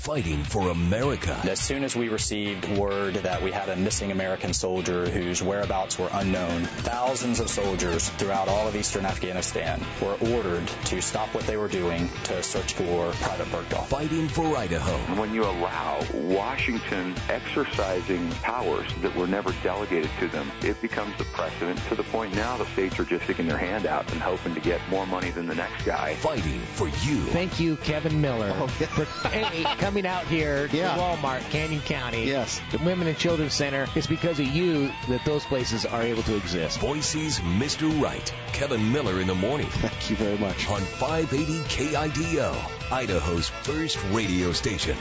fighting for America. As soon as we received word that we had a missing American soldier whose whereabouts were unknown, thousands of soldiers throughout all of eastern Afghanistan were ordered to stop what they were doing to search for Private Bergdahl. Fighting for Idaho. When you allow Washington exercising powers that were never delegated to them, it becomes the precedent to the point now the states are just sticking their hand out and hoping to get more money than the next guy. Fighting for you. Thank you, Kevin Miller, for coming out here to Walmart, Canyon County. Yes. The Women and Children's Center. It's because of you that those places are able to exist. Boise's Mr. Right. Kevin Miller in the morning. Thank you very much. On 580 KIDO, Idaho's first radio station.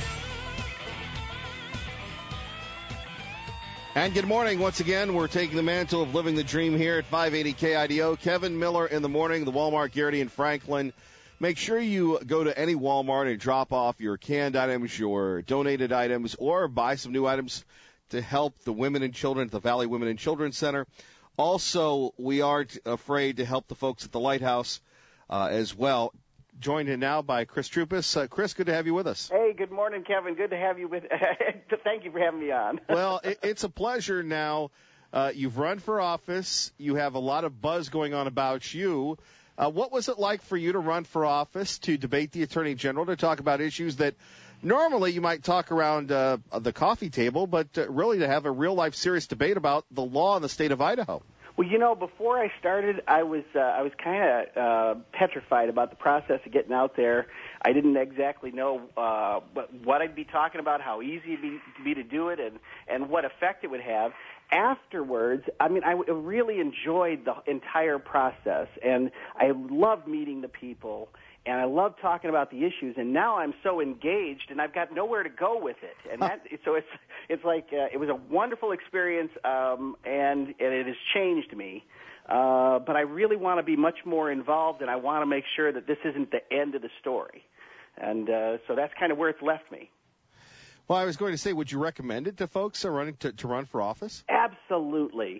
And good morning. Once again, we're taking the mantle of living the dream here at 580 KIDO. Kevin Miller in the morning, the Walmart, Garrity, and Franklin. Make sure you go to any Walmart and drop off your canned items, your donated items, or buy some new items to help the women and children at the Valley Women and Children's Center. Also, we aren't afraid to help the folks at the Lighthouse as well. Joined in now by Chris Troupis. Chris, good to have you with us. Hey, good morning, Kevin. Good to have you with. Thank you for having me on. Well, it's a pleasure now. You've run for office. You have a lot of buzz going on about you. What was it like for you to run for office, to debate the Attorney General, to talk about issues that normally you might talk around the coffee table, but really to have a real-life serious debate about the law in the state of Idaho? Well, you know, before I started, I was kind of petrified about the process of getting out there. I didn't exactly know what I'd be talking about, how easy it'd be to do it, and what effect it would have. Afterwards, I mean, I really enjoyed the entire process, and I loved meeting the people, and I loved talking about the issues. And now I'm so engaged, and I've got nowhere to go with it. And so it's like it was a wonderful experience, and it has changed me. But I really want to be much more involved, and I want to make sure that this isn't the end of the story. And so that's kind of where it's left me. Well, I was going to say, would you recommend it to folks who are running to run for office? Absolutely.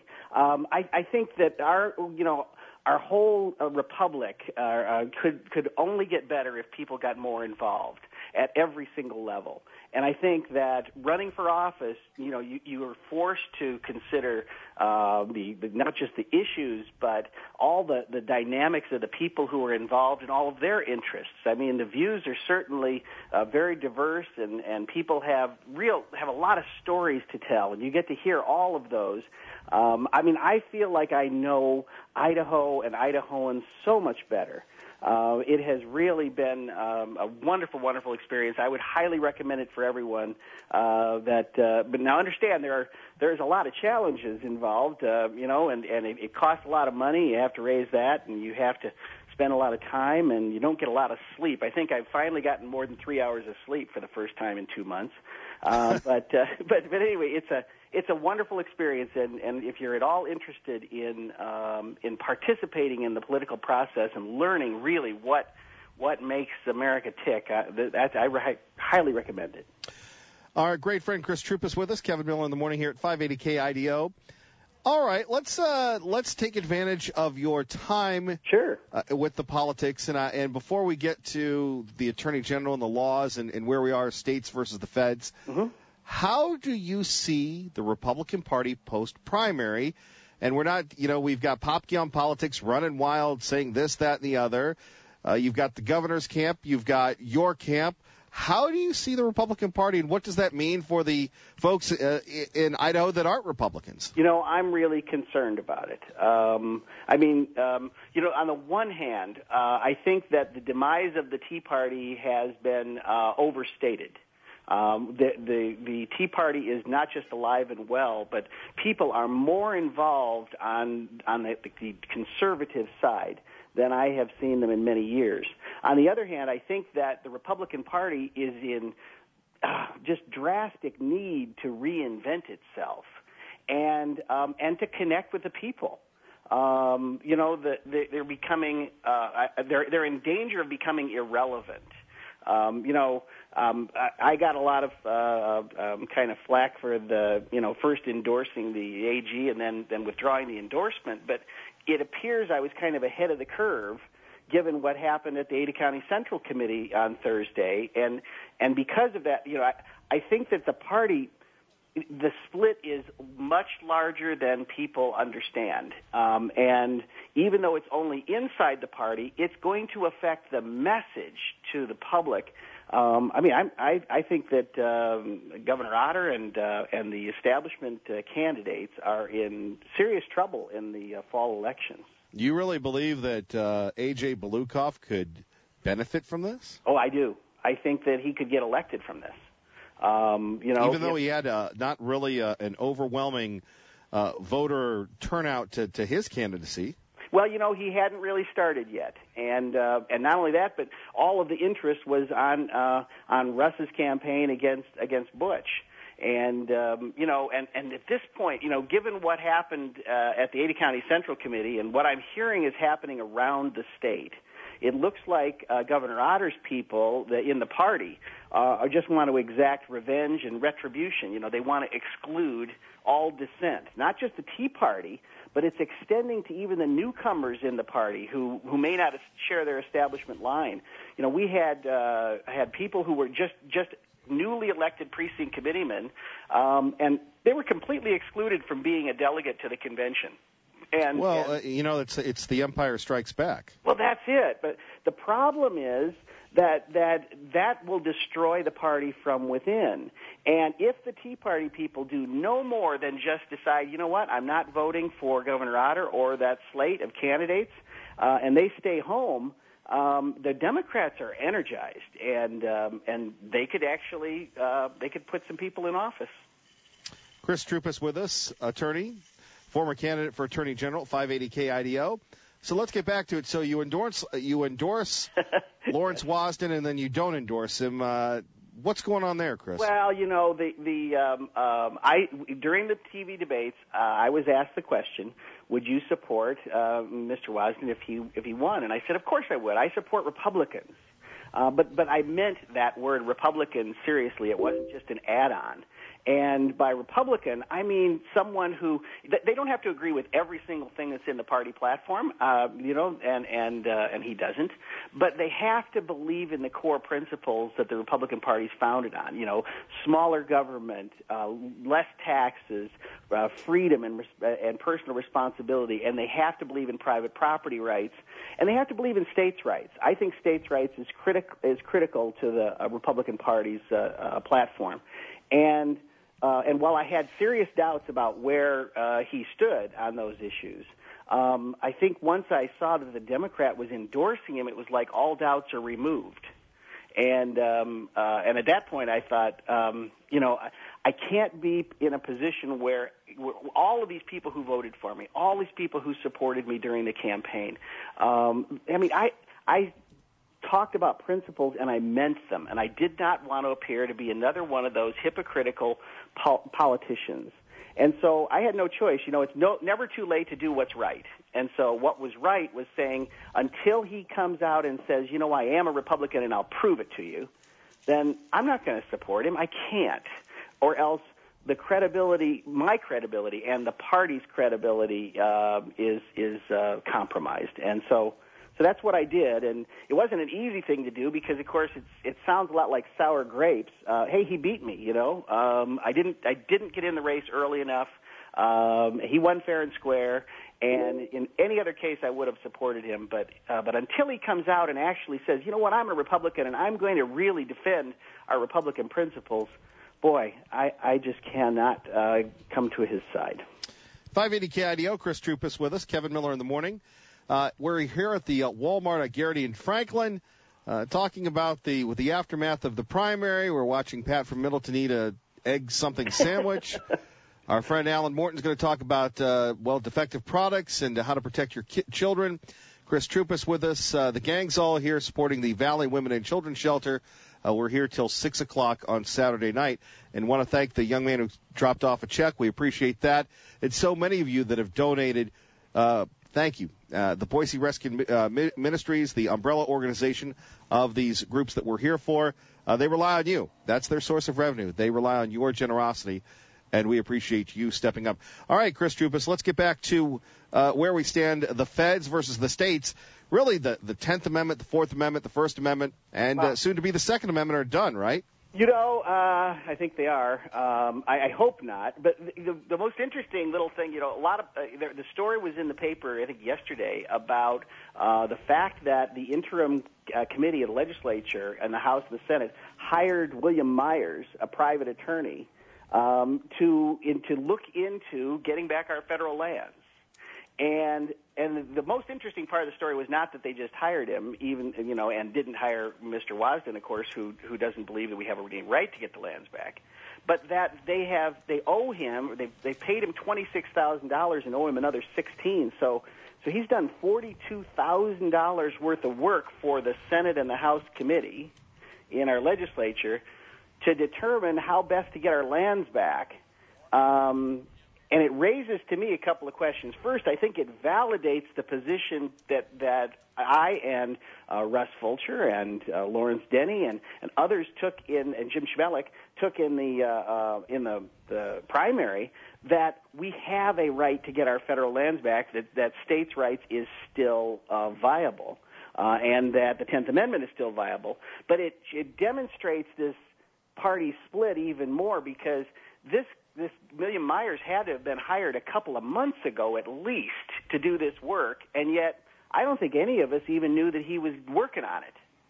I think that our whole republic could only get better if people got more involved at every single level. And I think that running for office, you are forced to consider the not just the issues, but all the dynamics of the people who are involved and all of their interests. I mean, the views are certainly very diverse, and people have a lot of stories to tell, and you get to hear all of those. I mean, I feel like I know Idaho and Idahoans so much better. It has really been a wonderful, wonderful experience. I would highly recommend it for everyone. But now understand there's a lot of challenges involved, and it costs a lot of money. You have to raise that, and you have to spend a lot of time, and you don't get a lot of sleep. I think I've finally gotten more than 3 hours of sleep for the first time in 2 months. But anyway, it's a wonderful experience, and if you're at all interested in participating in the political process and learning really what makes America tick, I highly recommend it. Our great friend Chris Troupis with us, Kevin Miller in the morning here at 580 KIDO. All right, let's take advantage of your time with the politics, and before we get to the Attorney General and the laws and where we are, states versus the feds. Mm-hmm. How do you see the Republican Party post-primary? And we're not, we've got Popke on politics running wild, saying this, that, and the other. You've got the governor's camp. You've got your camp. How do you see the Republican Party, and what does that mean for the folks in Idaho that aren't Republicans? I'm really concerned about it. On the one hand, I think that the demise of the Tea Party has been overstated. The Tea Party is not just alive and well, but people are more involved on the conservative side than I have seen them in many years. On the other hand, I think that the Republican Party is in just drastic need to reinvent itself and to connect with the people. They're becoming they're in danger of becoming irrelevant. I got a lot of kind of flack for the first endorsing the AG and then withdrawing the endorsement, but it appears I was kind of ahead of the curve given what happened at the Ada County Central Committee on Thursday. And because of that, I think that the party, the split is much larger than people understand. And even though it's only inside the party, it's going to affect the message to the public. I think that Governor Otter and the establishment candidates are in serious trouble in the fall elections. You really believe that A.J. Belukoff could benefit from this? Oh, I do. I think that he could get elected from this. Even though he had not really an overwhelming voter turnout to his candidacy. Well, he hadn't really started yet, and not only that, but all of the interest was on Russ's campaign against Butch, and at this point, given what happened at the Ada County Central Committee and what I'm hearing is happening around the state, it looks like Governor Otter's people in the party just want to exact revenge and retribution. They want to exclude all dissent, not just the Tea Party, but it's extending to even the newcomers in the party who may not share their establishment line. We had people who were just newly elected precinct committeemen, and they were completely excluded from being a delegate to the convention. It's the Empire Strikes Back. Well, that's it. But the problem is that will destroy the party from within. And if the Tea Party people do no more than just decide, I'm not voting for Governor Otter or that slate of candidates, and they stay home, the Democrats are energized, and they could actually they could put some people in office. Chris Troupis with us, attorney, former candidate for Attorney General, 580 KIDO. So let's get back to it. So you endorse Lawrence Wasden, and then you don't endorse him. What's going on there, Chris? Well, during the TV debates, I was asked the question, would you support Mr. Wasden if he won? And I said, of course I would. I support Republicans. But I meant that word Republican seriously. It wasn't just an add-on. And by Republican, I mean someone who they don't have to agree with every single thing that's in the party platform, and he doesn't. But they have to believe in the core principles that the Republican Party's founded on. Smaller government, less taxes, freedom and personal responsibility, and they have to believe in private property rights, and they have to believe in states' rights. I think states' rights is critical to the Republican Party's platform, and while I had serious doubts about where he stood on those issues, I think once I saw that the Democrat was endorsing him, it was like all doubts are removed. And at that point, I thought, I can't be in a position where all of these people who voted for me, all these people who supported me during the campaign, I talked about principles and I meant them, and I did not want to appear to be another one of those hypocritical politicians. And so I had no choice. It's never too late to do what's right. And so what was right was saying until he comes out and says, I am a Republican and I'll prove it to you, then I'm not going to support him. I can't. Or else the credibility, my credibility, and the party's credibility is compromised. And so that's what I did, and it wasn't an easy thing to do because, of course, it sounds a lot like sour grapes. Hey, he beat me, I didn't get in the race early enough. He won fair and square, and in any other case, I would have supported him. But until he comes out and actually says, I'm a Republican, and I'm going to really defend our Republican principles, boy, I just cannot come to his side. 580 KIDO, Chris Troupis with us, Kevin Miller in the morning. We're here at the Walmart at Garrity and Franklin, talking about with the aftermath of the primary. We're watching Pat from Middleton eat a egg something sandwich. Our friend Alan Morton's going to talk about defective products and how to protect your children. Chris Troupis with us. The gang's all here supporting the Valley Women and Children's Shelter. We're here till 6 o'clock on Saturday night, and want to thank the young man who dropped off a check. We appreciate that. And so many of you that have donated. Thank you. The Boise Rescue Ministries, the umbrella organization of these groups that we're here for, they rely on you. That's their source of revenue. They rely on your generosity. and we appreciate you stepping up. All right, Chris Troupis, let's get back to where we stand, the feds versus the states. Really, the 10th Amendment, the 4th Amendment, the First Amendment, and soon to be the Second Amendment are done, right? I think they are. I hope not. But the most interesting little thing, a lot of the story was in the paper, I think, yesterday about the fact that the interim committee of the legislature and the House and the Senate hired William Myers, a private attorney, to look into getting back our federal lands. And the most interesting part of the story was not that they just hired him, and didn't hire Mr. Wasden, of course, who doesn't believe that we have any right to get the lands back, but that they owe him, they paid him $26,000 and owe him another $16,000. So he's done $42,000 worth of work for the Senate and the House committee in our legislature to determine how best to get our lands back. And it raises to me a couple of questions. First, I think it validates the position that I and Russ Fulcher and Lawrence Denny and others took in, and Jim Schmelik took in the primary, that we have a right to get our federal lands back, that states' rights is still viable, and that the 10th Amendment is still viable. But it demonstrates this party split even more, because this William Myers had to have been hired a couple of months ago at least to do this work, and yet I don't think any of us even knew that he was working on it.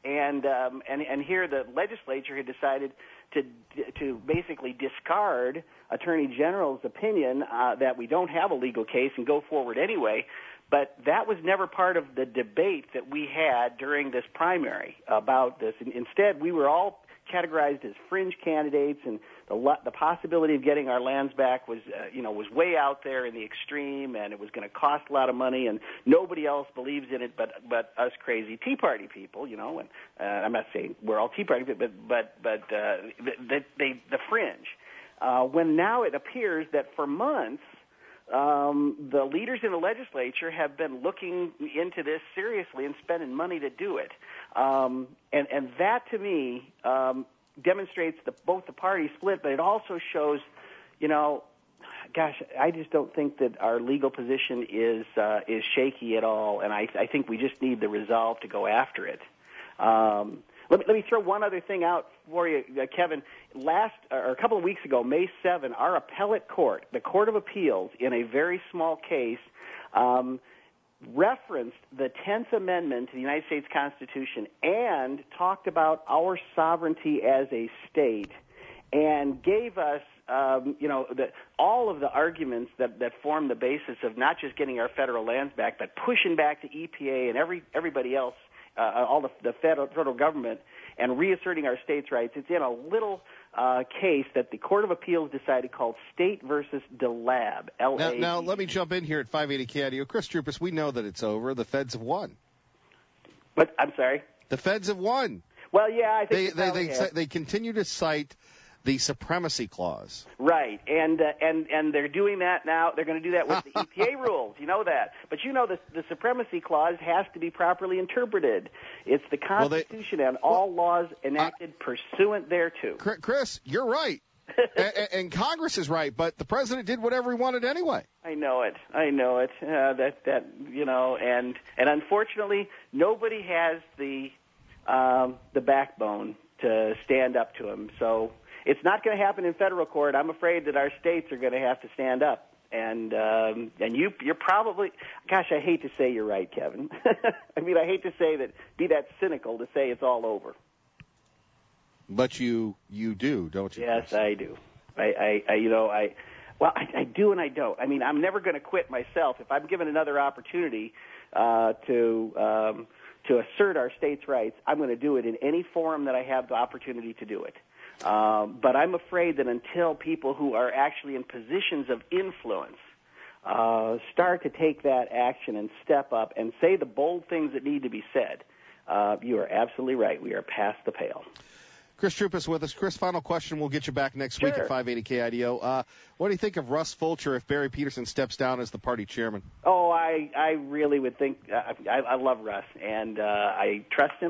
And here the legislature had decided to basically discard Attorney General's opinion that we don't have a legal case and go forward anyway. But that was never part of the debate that we had during this primary about this. Instead, we were all categorized as fringe candidates, and the possibility of getting our lands back was way out there in the extreme, and it was going to cost a lot of money, and nobody else believes in it but us crazy Tea Party people, And I'm not saying we're all Tea Party, but the fringe. When now it appears that for months the leaders in the legislature have been looking into this seriously and spending money to do it. And that, to me, demonstrates both the party split, but it also shows, I just don't think that our legal position is shaky at all, and I think we just need the resolve to go after it. Let me throw one other thing out for you, Kevin. A couple of weeks ago, May 7, our appellate court, the Court of Appeals, in a very small case, referenced the 10th Amendment to the United States Constitution and talked about our sovereignty as a state, and gave us all of the arguments that form the basis of not just getting our federal lands back, but pushing back the EPA and everybody else, all the federal government, and reasserting our states' rights. It's in a little case that the Court of Appeals decided called State versus DeLab. Now, let me jump in here at 580 KIDO. Chris Troupis, we know that it's over. The feds have won. But I'm sorry? The feds have won. Well, yeah, I think they continue to cite the Supremacy Clause. Right, and they're doing that now. They're going to do that with the EPA rules. You know that. But the Supremacy Clause has to be properly interpreted. It's the Constitution and all laws enacted pursuant thereto. Chris, you're right. and Congress is right, but the president did whatever he wanted anyway. I know it. And unfortunately, nobody has the backbone to stand up to him. So it's not going to happen in federal court. I'm afraid that our states are going to have to stand up. And you're probably, gosh, I hate to say you're right, Kevin. I mean, I hate to say that, be that cynical to say it's all over. But you do, don't you? Yes, I do. I do and I don't. I mean, I'm never going to quit myself. If I'm given another opportunity to assert our states' rights, I'm going to do it in any forum that I have the opportunity to do it. But I'm afraid that until people who are actually in positions of influence start to take that action and step up and say the bold things that need to be said, you are absolutely right. We are past the pale. Chris Troupis with us. Chris, final question. We'll get you back next week at 580 KIDO. What do you think of Russ Fulcher if Barry Peterson steps down as the party chairman? Oh, I really would think I love Russ, and I trust him.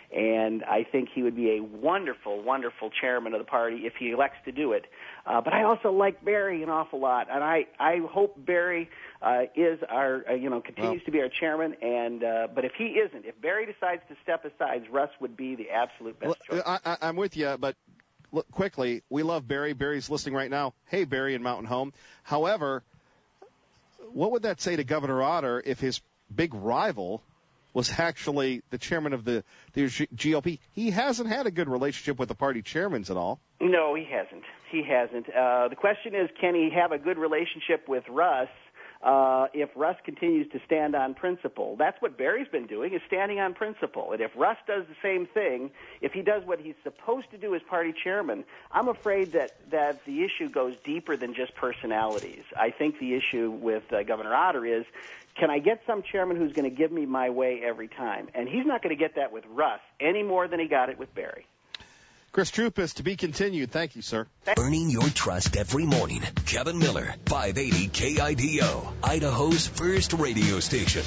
And I think he would be a wonderful, wonderful chairman of the party if he elects to do it. But I also like Barry an awful lot, and I hope Barry is our, continues to be our chairman. And but if he isn't, if Barry decides to step aside, Russ would be the absolute best choice. I'm with you, but look, quickly, we love Barry. Barry's listening right now. Hey, Barry in Mountain Home. However, what would that say to Governor Otter if his big rival was actually the chairman of the GOP? He hasn't had a good relationship with the party chairmen at all. No, he hasn't. The question is, can he have a good relationship with Russ if Russ continues to stand on principle? That's what Barry's been doing, is standing on principle. And if Russ does the same thing, if he does what he's supposed to do as party chairman, I'm afraid that the issue goes deeper than just personalities. I think the issue with Governor Otter is, can I get some chairman who's going to give me my way every time? And he's not going to get that with Russ any more than he got it with Barry. Chris Troupis, to be continued. Thank you, sir. Earning your trust every morning. Kevin Miller, 580 KIDO, Idaho's first radio station.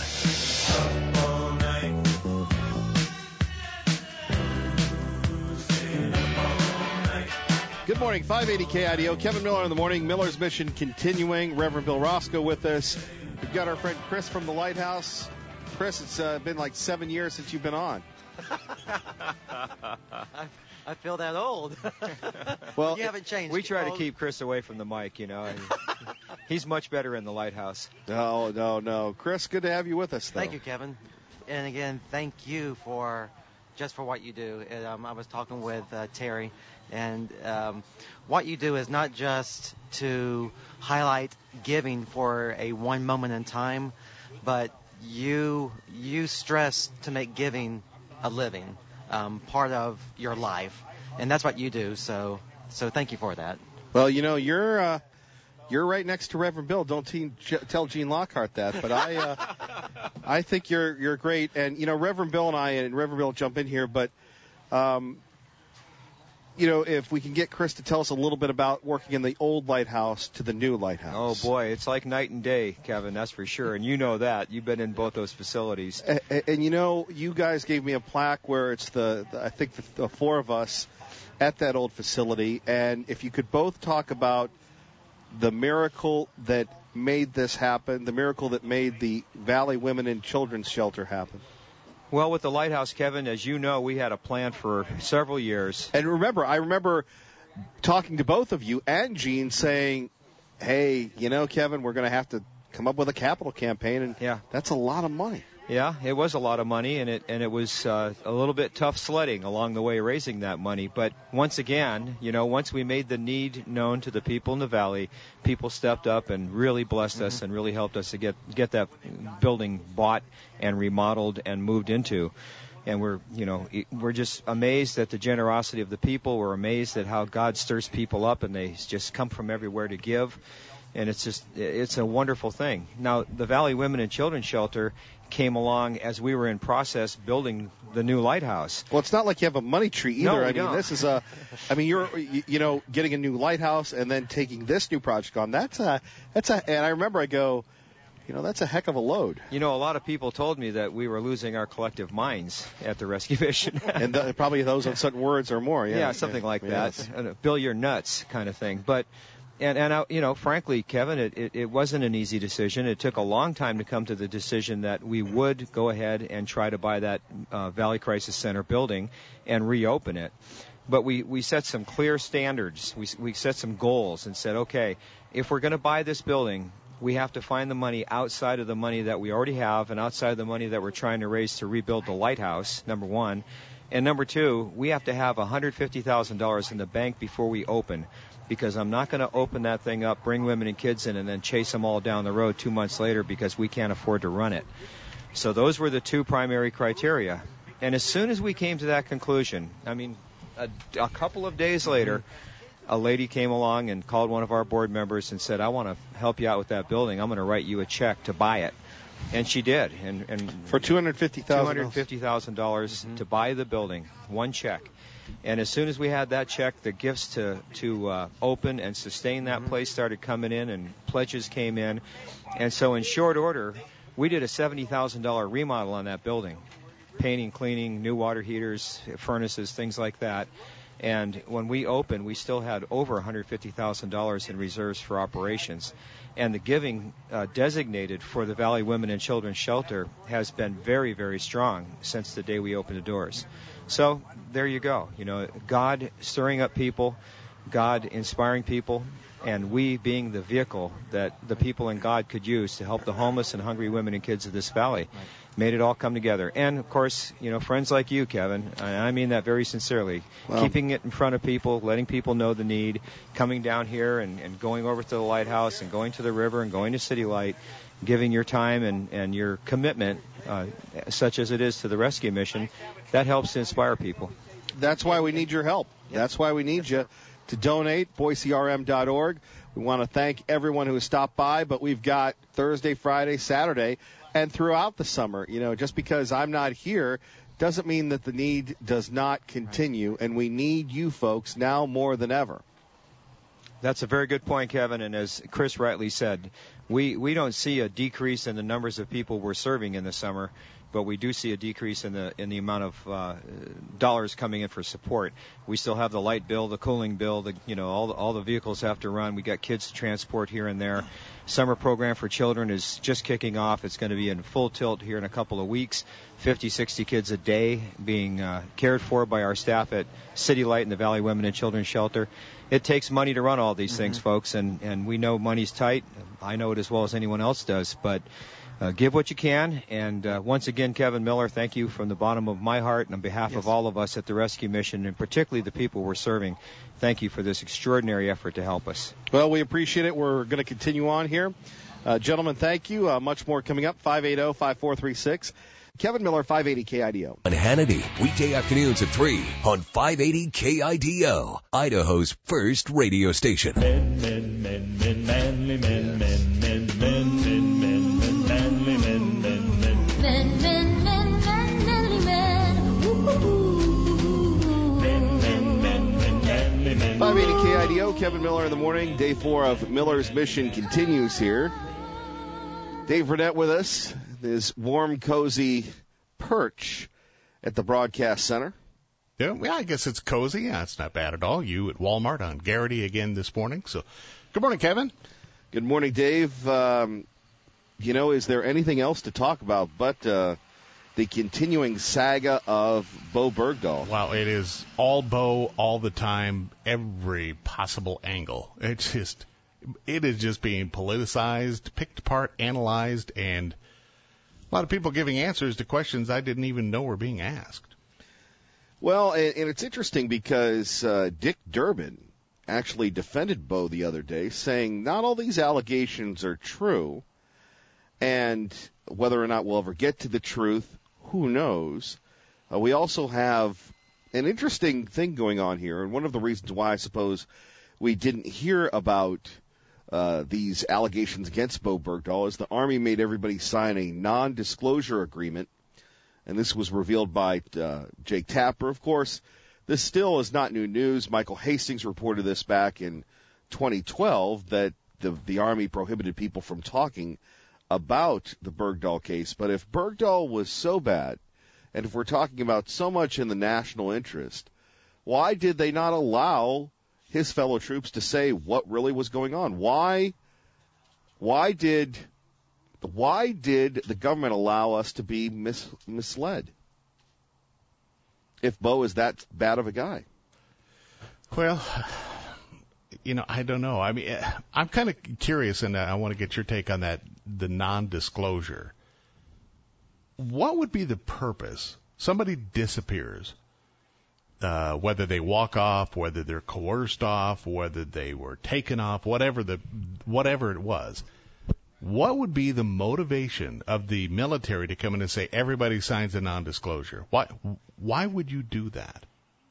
Good morning, 580 KIDO. Kevin Miller in the morning. Miller's Mission continuing. Reverend Bill Roscoe with us. We've got our friend Chris from the Lighthouse. Chris, it's been like 7 years since you've been on. I feel that old. Well, you haven't changed. We try to keep Chris away from the mic, and he's much better in the Lighthouse. No. Chris, good to have you with us, though. Thank you, Kevin. And again, thank you for what you do. I was talking with Terry, and what you do is not just to highlight giving for a one moment in time, but you stress to make giving a living part of your life, and that's what you do. So thank you for that. Well, you're right next to Reverend Bill. Don't tell Gene Lockhart that, but I think you're great. And Reverend Bill and Reverend Bill jump in here, but if we can get Chris to tell us a little bit about working in the old lighthouse to the new lighthouse. Oh, boy, it's like night and day, Kevin, that's for sure. And you know that. You've been in both those facilities. And you guys gave me a plaque where it's I think the four of us at that old facility. And if you could both talk about the miracle that made this happen, the miracle that made the Valley Women and Children's Shelter happen. Well, with the Lighthouse, Kevin, as you know, we had a plan for several years. And I remember talking to both of you and Gene saying, hey, Kevin, we're going to have to come up with a capital campaign, and that's a lot of money. Yeah, it was a lot of money, and it was a little bit tough sledding along the way raising that money. But once again, once we made the need known to the people in the Valley, people stepped up and really blessed us and really helped us to get that building bought and remodeled and moved into. And we're just amazed at the generosity of the people. We're amazed at how God stirs people up, and they just come from everywhere to give. And it's a wonderful thing. Now, the Valley Women and Children's Shelter came along as we were in process building the new lighthouse. Well, it's not like you have a money tree either. No, I mean, this is you're getting a new lighthouse and then taking this new project on. That's and I remember I go, that's a heck of a load. A lot of people told me that we were losing our collective minds at the rescue mission. And probably those uncertain words or more. Yeah, something like that. Bill, you're nuts kind of thing. But And frankly, Kevin, it wasn't an easy decision. It took a long time to come to the decision that we would go ahead and try to buy that Valley Crisis Center building and reopen it. But we set some clear standards. We set some goals and said, okay, if we're going to buy this building, we have to find the money outside of the money that we already have and outside of the money that we're trying to raise to rebuild the lighthouse, number one. And number two, we have to have $150,000 in the bank before we open, because I'm not going to open that thing up, bring women and kids in, and then chase them all down the road 2 months later because we can't afford to run it. So those were the two primary criteria. And as soon as we came to that conclusion, a couple of days later, a lady came along and called one of our board members and said, I want to help you out with that building. I'm going to write you a check to buy it. And she did. And for $250,000? $250,000 to buy the building, one check. And as soon as we had that check, the gifts to open and sustain that place started coming in, and pledges came in. And so in short order, we did a $70,000 remodel on that building. painting, cleaning, new water heaters, furnaces, things like that. And when we opened, we still had over $150,000 in reserves for operations. And the giving designated for the Valley Women and Children's Shelter has been very, very strong since the day we opened the doors. So there you go. God stirring up people, God inspiring people, and we being the vehicle that the people in God could use to help the homeless and hungry women and kids of this valley. Right. Made it all come together. And, of course, friends like you, Kevin, and I mean that very sincerely, keeping it in front of people, letting people know the need, coming down here and going over to the lighthouse and going to the river and going to City Light, giving your time and your commitment, such as it is to the rescue mission, that helps to inspire people. That's why we need your help. Yep. That's why we need you to donate, BoiseRM.org. We want to thank everyone who has stopped by, but we've got Thursday, Friday, Saturday, and throughout the summer. Just because I'm not here doesn't mean that the need does not continue, and we need you folks now more than ever. That's a very good point, Kevin, and as Chris rightly said, we don't see a decrease in the numbers of people we're serving in the summer, but we do see a decrease in the amount of dollars coming in for support. We still have the light bill, the cooling bill, all the vehicles have to run. We got kids to transport here and there. Summer program for children is just kicking off. It's going to be in full tilt here in a couple of weeks. 50, 60 kids a day being cared for by our staff at City Light and the Valley Women and Children's Shelter. It takes money to run all these things, folks, and we know money's tight. I know it as well as anyone else does, but give what you can. And once again, Kevin Miller, thank you from the bottom of my heart and on behalf of all of us at the Rescue Mission, and particularly the people we're serving. Thank you for this extraordinary effort to help us. Well, we appreciate it. We're going to continue on here. Gentlemen, thank you. Much more coming up, 580-5436. Kevin Miller, 580 KIDO. On Hannity, weekday afternoons at 3 on 580 KIDO, Idaho's first radio station. Men, men, men, men, manly men, men, men, men, men, men, men, manly men, men, men. Men, men, men, men, manly men. Men, men, men, men, manly men. 580 KIDO, Kevin Miller in the morning. Day 4 of Miller's Mission continues here. Dave Burnett with us. His warm, cozy perch at the broadcast center. Yeah, I guess it's cozy. Yeah, it's not bad at all. You at Walmart on Garrity again this morning. So, good morning, Kevin. Good morning, Dave. Is there anything else to talk about but the continuing saga of Bo Bergdahl? Wow, it is all Bo all the time, every possible angle. It is just being politicized, picked apart, analyzed, and a lot of people giving answers to questions I didn't even know were being asked. Well, and it's interesting because Dick Durbin actually defended Bo the other day, saying not all these allegations are true, and whether or not we'll ever get to the truth, who knows. We also have an interesting thing going on here, and one of the reasons why I suppose we didn't hear about these allegations against Bo Bergdahl is the Army made everybody sign a non-disclosure agreement, and this was revealed by Jake Tapper. Of course, this still is not new news. Michael Hastings reported this back in 2012 that the Army prohibited people from talking about the Bergdahl case. But if Bergdahl was so bad, and if we're talking about so much in the national interest, why did they not allow his fellow troops to say what really was going on? Why did the government allow us to be misled if Bo is that bad of a guy? Well, I don't know. I mean, I'm kind of curious, and I want to get your take on that, the non-disclosure. What would be the purpose? Somebody disappears. Whether they walk off, whether they're coerced off, whether they were taken off, whatever it was, what would be the motivation of the military to come in and say everybody signs a non-disclosure? Why would you do that?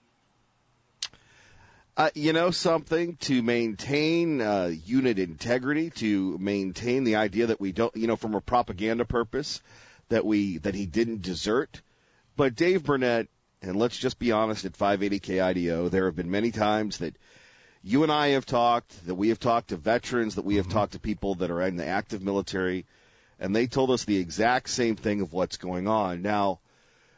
Something to maintain unit integrity, to maintain the idea that we don't, from a propaganda purpose, that he didn't desert. But Dave Burnett, and let's just be honest, at 580 KIDO, there have been many times that you and I have talked, that we have talked to veterans, that we have talked to people that are in the active military, and they told us the exact same thing of what's going on. Now,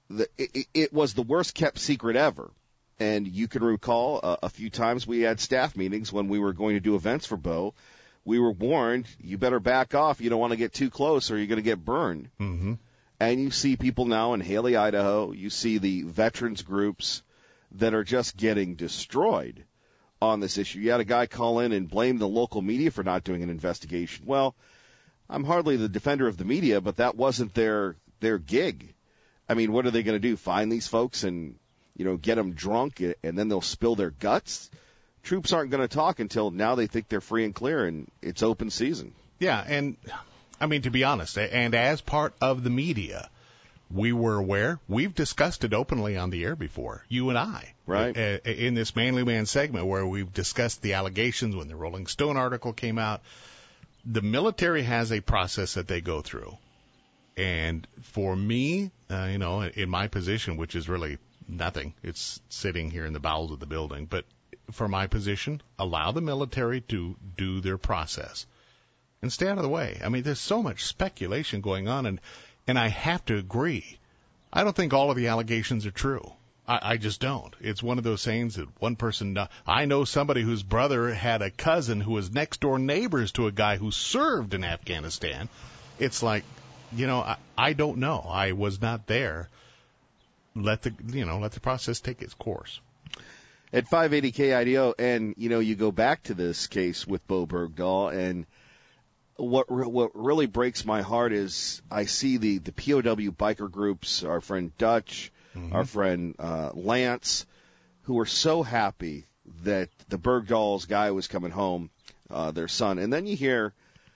it was the worst kept secret ever. And you can recall a few times we had staff meetings when we were going to do events for Bo. We were warned, you better back off. You don't want to get too close or you're going to get burned. Mm-hmm. And you see people now in Haley, Idaho. You see the veterans groups that are just getting destroyed on this issue. You had a guy call in and blame the local media for not doing an investigation. Well, I'm hardly the defender of the media, but that wasn't their gig. I mean, what are they going to do? Find these folks and, get them drunk and then they'll spill their guts? Troops aren't going to talk until now they think they're free and clear and it's open season. Yeah, and I mean, to be honest, and as part of the media, we were aware. We've discussed it openly on the air before, you and I. Right. In this Manly Man segment where we've discussed the allegations when the Rolling Stone article came out. The military has a process that they go through. And for me, in my position, which is really nothing, it's sitting here in the bowels of the building, but for my position, allow the military to do their process and stay out of the way. I mean, there's so much speculation going on, and I have to agree. I don't think all of the allegations are true. I just don't. It's one of those sayings that one person, I know somebody whose brother had a cousin who was next door neighbors to a guy who served in Afghanistan. It's like, I don't know. I was not there. Let the process take its course. At 580 KIDO, and, you go back to this case with Bo Bergdahl, and what really breaks my heart is I see the POW biker groups, our friend Dutch, our friend Lance, who are so happy that the Bergdahl's guy was coming home, their son. And then you hear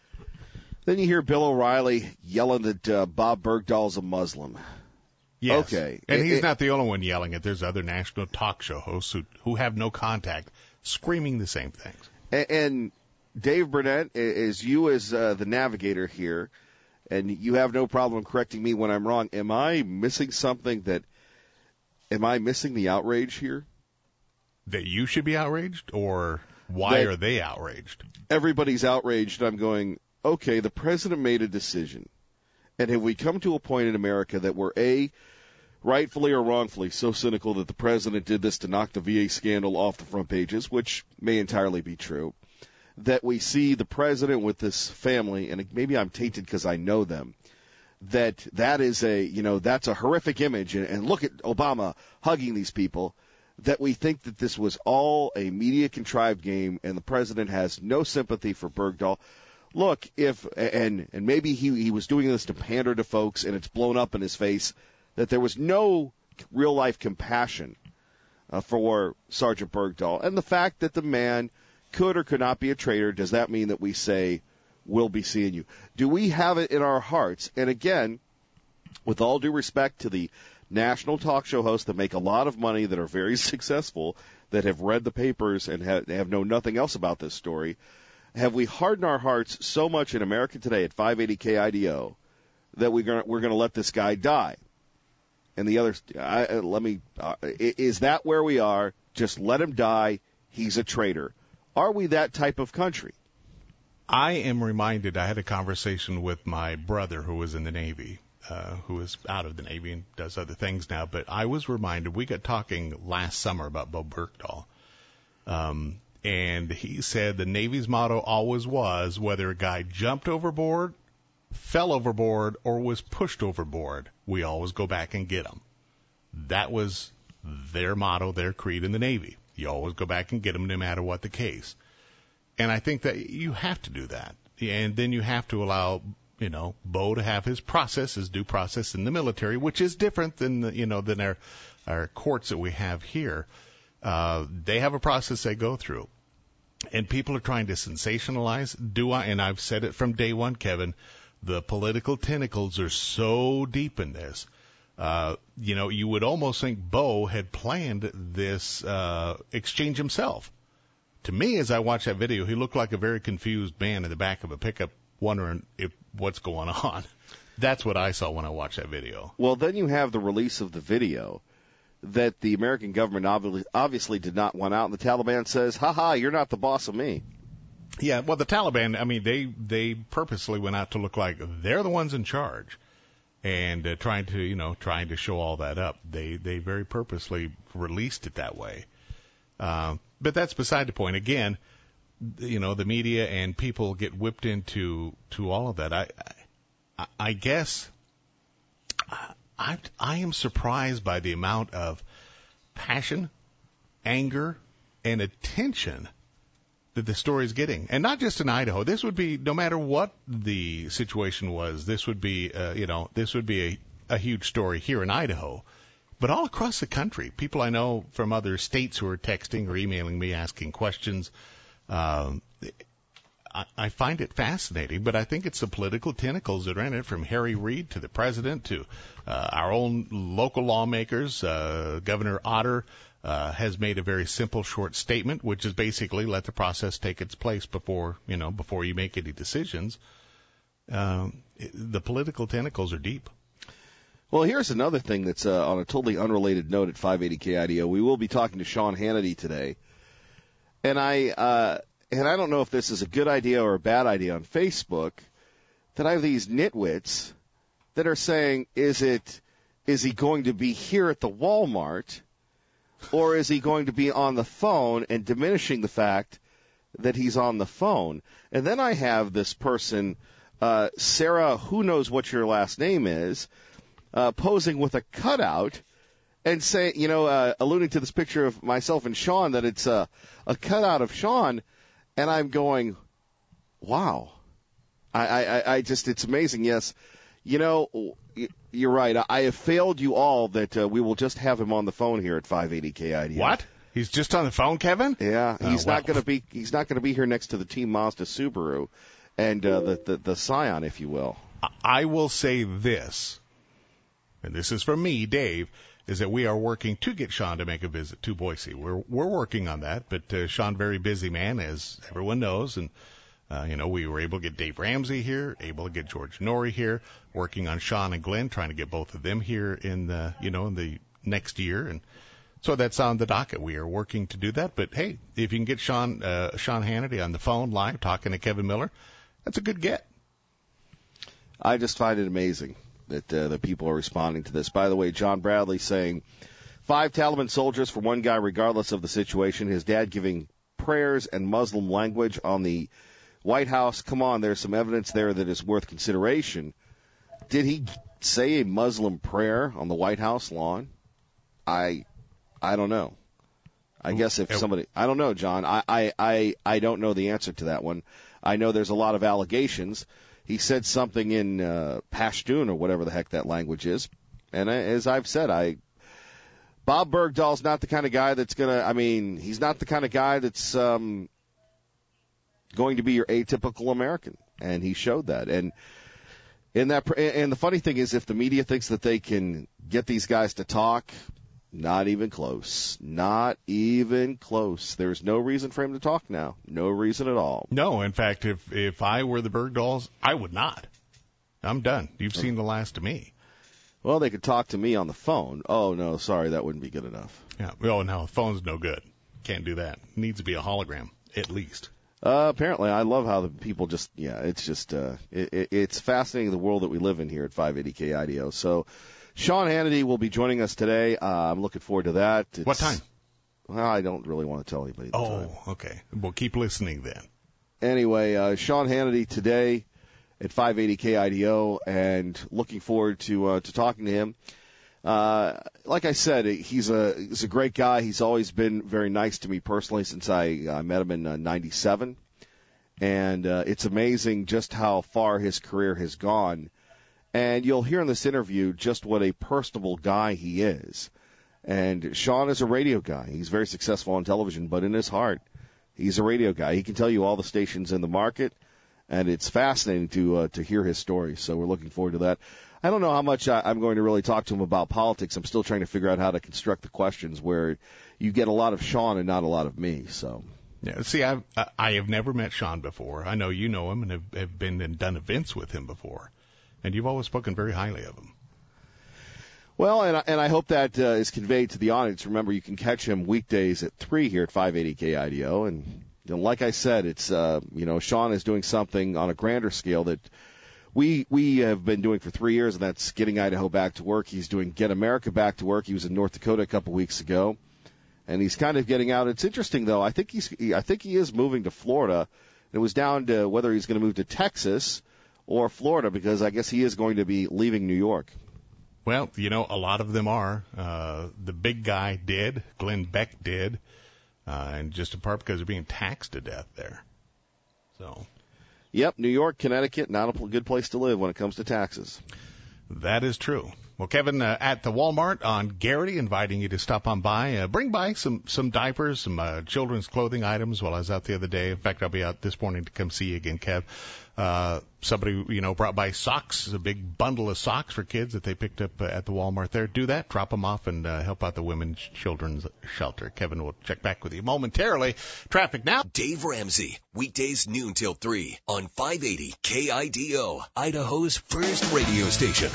Bill O'Reilly yelling that Bob Bergdahl's a Muslim. Yes. Okay. And he's not the only one yelling it. There's other national talk show hosts who have no contact screaming the same things. And Dave Burnett, as the navigator here, and you have no problem correcting me when I'm wrong, am I missing something am I missing the outrage here? That you should be outraged, or why are they outraged? Everybody's outraged. I'm going, okay, the president made a decision. And have we come to a point in America that we're, rightfully or wrongfully, so cynical that the president did this to knock the VA scandal off the front pages, which may entirely be true, that we see the president with this family, and maybe I'm tainted because I know them, that is that's a horrific image, and look at Obama hugging these people, that we think that this was all a media-contrived game, and the president has no sympathy for Bergdahl. Look, and maybe he was doing this to pander to folks, and it's blown up in his face, that there was no real-life compassion for Sergeant Bergdahl. And the fact that the man could or could not be a traitor, does that mean that we say, we'll be seeing you? Do we have it in our hearts? And again, with all due respect to the national talk show hosts that make a lot of money, that are very successful, that have read the papers and have known nothing else about this story, have we hardened our hearts so much in America today at 580 KIDO that we're going to let this guy die? And the other, is that where we are? Just let him die. He's a traitor. Are we that type of country? I am reminded, I had a conversation with my brother who was in the Navy, who is out of the Navy and does other things now, but I was reminded, we got talking last summer about Bo Bergdahl, and he said the Navy's motto always was, whether a guy jumped overboard, fell overboard, or was pushed overboard, we always go back and get him. That was their motto, their creed in the Navy. You always go back and get him no matter what the case. And I think that you have to do that. And then you have to allow, Bo to have his process, his due process in the military, which is different than, than our courts that we have here. They have a process they go through. And people are trying to sensationalize. And I've said it from day one, Kevin, the political tentacles are so deep in this. You would almost think Bo had planned this exchange himself. To me, as I watched that video, he looked like a very confused man in the back of a pickup wondering what's going on. That's what I saw when I watched that video. Well, then you have the release of the video that the American government obviously did not want out, and the Taliban says, ha, you're not the boss of me. Yeah, well, the Taliban, they purposely went out to look like they're the ones in charge. and trying to show all that up. They very purposely released it that way. But that's beside the point. Again, the media and people get whipped into all of that. I guess I am surprised by the amount of passion, anger, and attention that the story is getting. And not just in Idaho. This would be, no matter what the situation was, this would be a huge story here in Idaho. But all across the country, people I know from other states who are texting or emailing me asking questions, I find it fascinating, but I think it's the political tentacles that are in it, from Harry Reid to the president to our own local lawmakers. Governor Otter has made a very simple, short statement, which is basically let the process take its place before you make any decisions. The political tentacles are deep. Well, here's another thing that's on a totally unrelated note at 580 KIDO. We will be talking to Sean Hannity today, and I don't know if this is a good idea or a bad idea on Facebook, that I have these nitwits that are saying, is he going to be here at the Walmart, or is he going to be on the phone, and diminishing the fact that he's on the phone? And then I have this person, Sarah, who knows what your last name is, posing with a cutout and saying, alluding to this picture of myself and Sean, that it's a cutout of Sean. And I'm going, wow. I just, it's amazing. Yes. You're right. I have failed you all that we will just have him on the phone here at 580 KIDO. What? He's just on the phone, Kevin? Yeah. He's not going to be here next to the Team Mazda Subaru and the Scion, if you will. I will say this, and this is from me, Dave, is that we are working to get Sean to make a visit to Boise. We're working on that, but Sean, very busy man, as everyone knows, and we were able to get Dave Ramsey here, able to get George Norrie here, working on Sean and Glenn, trying to get both of them here in the next year, and so that's on the docket. We are working to do that, but hey, if you can get Sean Hannity on the phone live talking to Kevin Miller, that's a good get. I just find it amazing that the people are responding to this. By the way, John Bradley saying 5 Taliban soldiers for one guy regardless of the situation. His dad giving prayers and Muslim language on the White House. Come on, there's some evidence there that is worth consideration. Did he say a Muslim prayer on the White House lawn? I don't know. I guess if somebody, I don't know, John. I don't know the answer to that one. I know there's a lot of allegations. He said something in Pashtun or whatever the heck that language is. And as I've said, Bob Bergdahl's not the kind of guy that's he's not the kind of guy that's going to be your atypical American. And he showed that. And the funny thing is, if the media thinks that they can get these guys to talk, not even close. Not even close. There's no reason for him to talk now. No reason at all. No, in fact, if I were the Bergdahls, I would not. I'm done. You've seen the last of me. Well, they could talk to me on the phone. Oh, no, sorry, that wouldn't be good enough. Yeah. Oh, no, the phone's no good. Can't do that. It needs to be a hologram, at least. Apparently, I love how the people just, it's just, it's fascinating the world that we live in here at 580 KIDO. So, Sean Hannity will be joining us today. I'm looking forward to that. What time? Well, I don't really want to tell anybody the time. Oh, okay. Well, keep listening then. Anyway, Sean Hannity today at 580 KIDO, and looking forward to talking to him. Like I said, he's a great guy. He's always been very nice to me personally since I met him in 97. And it's amazing just how far his career has gone. And you'll hear in this interview just what a personable guy he is. And Sean is a radio guy. He's very successful on television, but in his heart, he's a radio guy. He can tell you all the stations in the market, and it's fascinating to hear his story. So we're looking forward to that. I don't know how much I'm going to really talk to him about politics. I'm still trying to figure out how to construct the questions where you get a lot of Sean and not a lot of me. So. Yeah, see, I have never met Sean before. I know you know him and have been and done events with him before. And you've always spoken very highly of him. Well, and I hope that is conveyed to the audience. Remember, you can catch him weekdays at 3 here at 580 KIDO. And like I said, it's Sean is doing something on a grander scale that we have been doing for 3 years, and that's Getting Idaho Back to Work. He's doing Get America Back to Work. He was in North Dakota a couple weeks ago, and he's kind of getting out. It's interesting, though. I think he is moving to Florida. It was down to whether he's going to move to Texas or Florida, because I guess he is going to be leaving New York. Well, a lot of them are. The big guy did. Glenn Beck did. And just in part because they're being taxed to death there. So. Yep, New York, Connecticut, not a good place to live when it comes to taxes. That is true. Well, Kevin, at the Walmart on Garrity, inviting you to stop on by. Bring by some diapers, some children's clothing items while I was out the other day. In fact, I'll be out this morning to come see you again, Kev. Somebody, brought by socks, a big bundle of socks for kids that they picked up at the Walmart there. Do that. Drop them off and help out the women's children's shelter. Kevin will check back with you momentarily. Traffic now. Dave Ramsey, weekdays noon till 3 on 580 KIDO, Idaho's first radio station.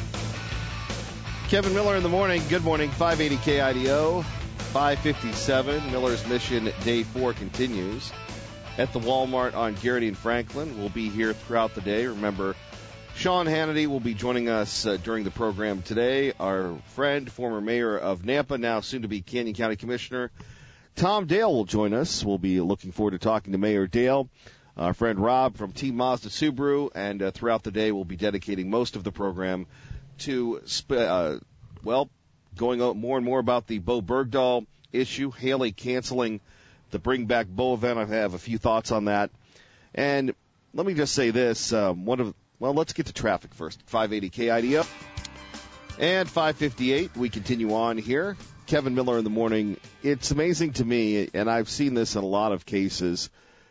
Kevin Miller in the morning. Good morning, 580 KIDO, 557. Miller's Mission Day 4 continues at the Walmart on Garrity and Franklin. We'll be here throughout the day. Remember, Sean Hannity will be joining us during the program today. Our friend, former mayor of Nampa, now soon to be Canyon County Commissioner, Tom Dale will join us. We'll be looking forward to talking to Mayor Dale. Our friend Rob from Team Mazda Subaru, and throughout the day we'll be dedicating most of the program to, going out more and more about the Bo Bergdahl issue, Haley canceling the Bring Back Bo event. I have a few thoughts on that. And let me just say this. Let's get to traffic first. 580 KIDO and 558. We continue on here. Kevin Miller in the morning. It's amazing to me, and I've seen this in a lot of cases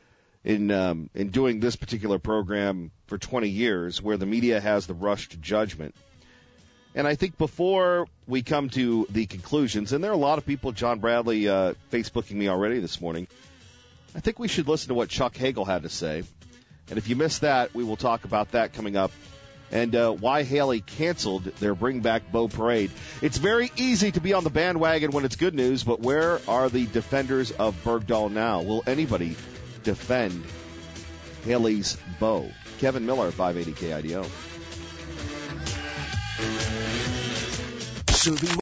in doing this particular program for 20 years, where the media has the rush to judgment. And I think before we come to the conclusions, and there are a lot of people, John Bradley, Facebooking me already this morning, I think we should listen to what Chuck Hagel had to say. And if you missed that, we will talk about that coming up. And why Haley canceled their Bring Back Bo parade. It's very easy to be on the bandwagon when it's good news, but where are the defenders of Bergdahl now? Will anybody defend Haley's Bo? Kevin Miller, 580 KIDO. Serving